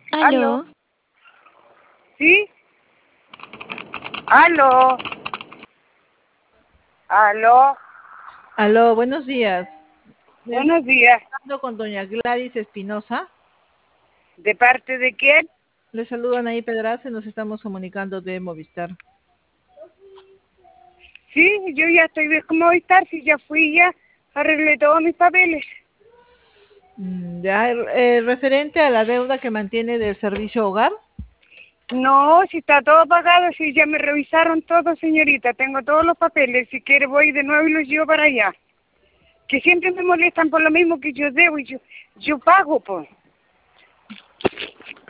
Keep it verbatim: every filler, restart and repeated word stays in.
¿Aló? Aló. ¿Sí? ¿Aló? ¿Aló? Aló, buenos días. Estoy Buenos días. hablando con doña Gladys Espinosa. ¿De parte de quién? Le saludan ahí Pedraza y nos estamos comunicando de Movistar. Sí, yo ya estoy de cómo estar, si ya fui ya, arreglé todos mis papeles. Mm, Ya, eh, referente a la deuda que mantiene del servicio hogar. No, si está todo pagado, si ya me revisaron todo, señorita, tengo todos los papeles, si quiere voy de nuevo y los llevo para allá. Que siempre me molestan por lo mismo que yo debo y yo, yo pago, pues.